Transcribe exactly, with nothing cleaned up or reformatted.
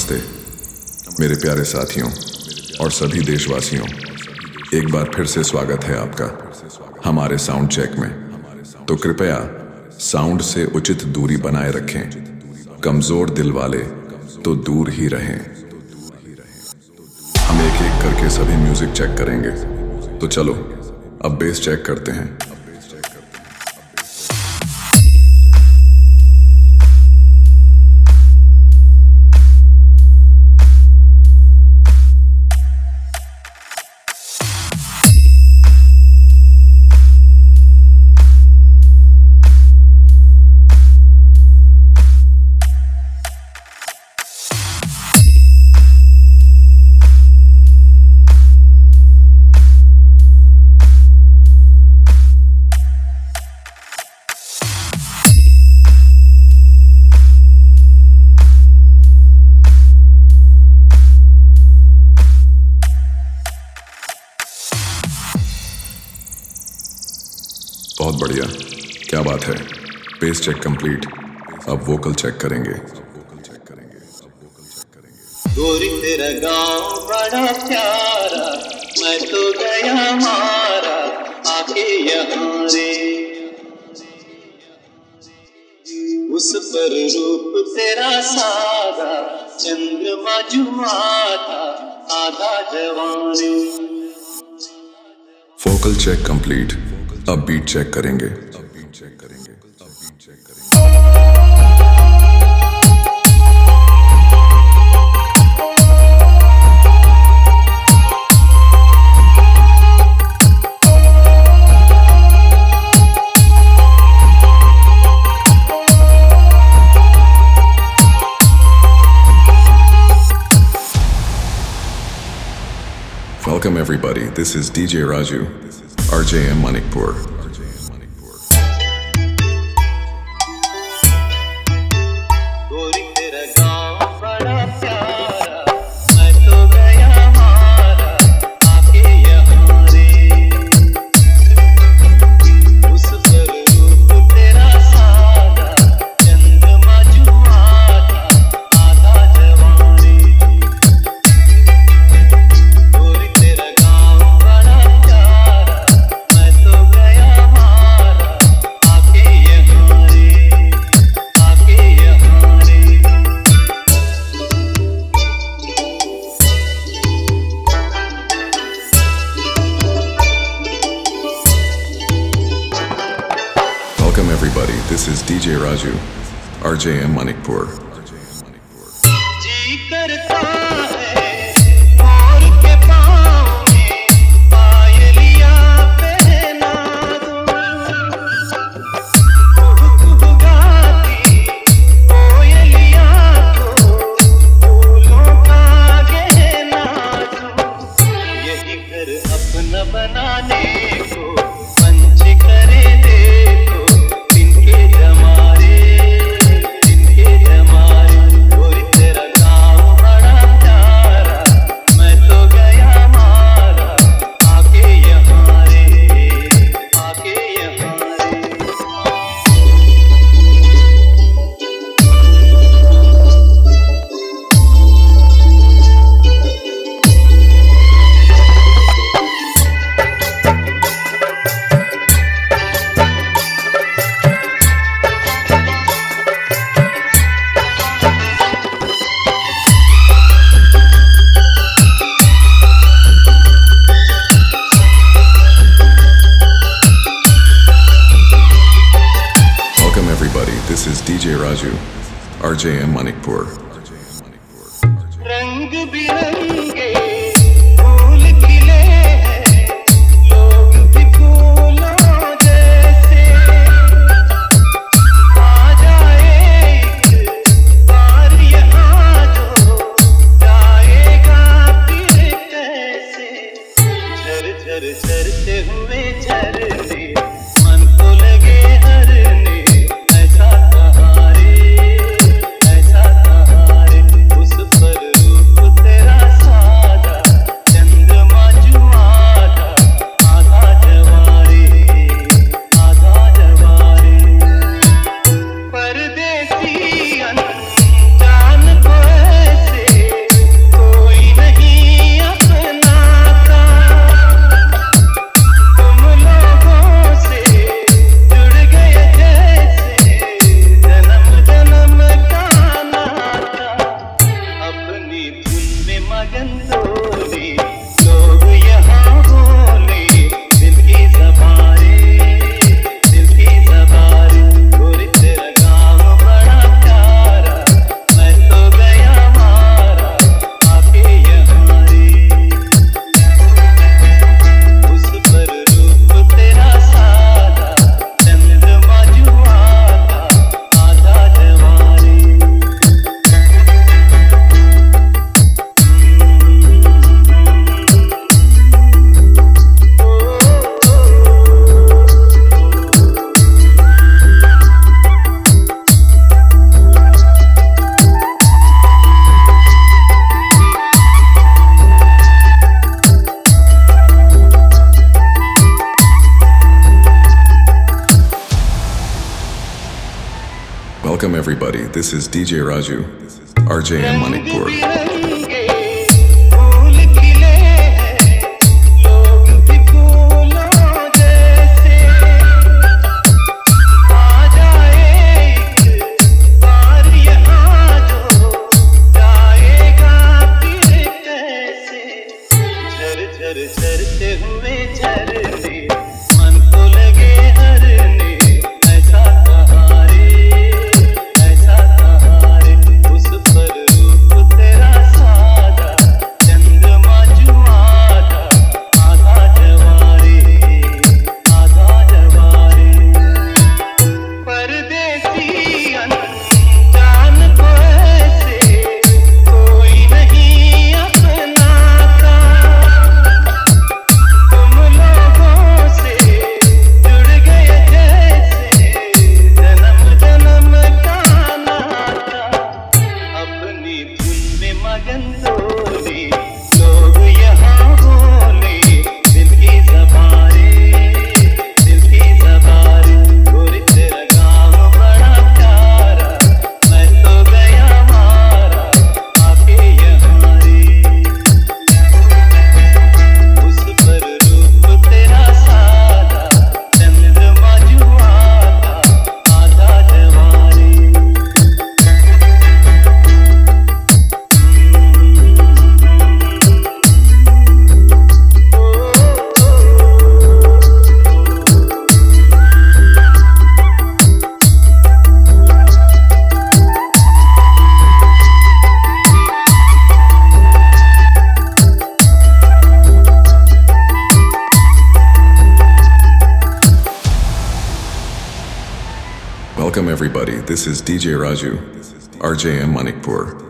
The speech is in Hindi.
नमस्ते मेरे प्यारे साथियों और सभी देशवासियों, एक बार फिर से स्वागत है आपका हमारे साउंड चेक में। तो कृपया साउंड से उचित दूरी बनाए रखें। कमजोर दिल वाले तो दूर ही रहें। हम एक एक करके सभी म्यूजिक चेक करेंगे, तो चलो अब बेस चेक करते हैं। बहुत बढ़िया, क्या बात है। Bass check complete. अब वोकल चेक करेंगे। गोरी तेरा गाँव बड़ा प्यारा, मैं तो गया मारा आके यहाँ रे। उस पर रूप तेरा सादा, चंद्रमा जुमा था आधा जवानी। Vocal check complete. अब बीट चेक करेंगे। Welcome everybody, this is D J Raju, R J M Manikpur. Welcome everybody, this is D J Raju, R J M Manikpur. जी करता है मोर के पाँव में पायलियाँ पहना दूँ। कुहू कुहू गाती कोयलियाँ को फूलों का गहना दूँ। यही घर अपना बनाने को पंछी करे देखो, इनके जमारे इनके जमारे। गोरी तेरा गाँव बड़ा प्यारा, मैं तो गया मारा आके यहाँ रे, आके यहाँ रे। Welcome everybody, this is D J Raju, R J M Manikpur. रंग बिरंगे फूल खिले हैं, लोग भी फूलों जैसे। आ जाए एक बार यहाँ जो जाएगा फिर कैसे। झर झर झरते हुए झरने मन को लगे हरने, ऐसा कहाँ रे, ऐसा कहाँ रे। उस पर रूप तेरा सा मगन डोले लोग यहाँ बोले दिल की ज़बारें दिल की ज़बारें गोरी तेरा गाँव बड़ा प्यारा मैं तो गया मारा आके यहाँ रे उस पर रूप तेरा सादा चंद्रमा जुआ था आधा जवारे Welcome everybody, this is D J Raju, R J M Manikpur. बिरंगे फूल खिले हैं लोग भी फूलों जैसे आ जाए एक बार यहाँ जो जाएगा फिर कैसे झर झर झरते हुए झरने मन को लगे हरने ऐसा सहारे ऐसा सहारे उस पर रूप तेरा सादा चंद्रमा जुआ था आधा जवारे आधा जवारे परदेसी अनजान को ऐसे कोई नहीं अपनाता तुम लोगों से जुड़ गए जैसे जन्म जन्म का नाता अपनी धुन में मगन डोले लोग यहाँ बोले दिल की ज़बारें दिल की ज़बारें गोरी तेरा गाँव बड़ा प्यारा मैं तो गया मारा आके यहाँ रे उस पर रूप तेरा सादा चंद्रमा जुआ था आधा जवारे Welcome everybody, this is D J Raju, R J M Manikpur.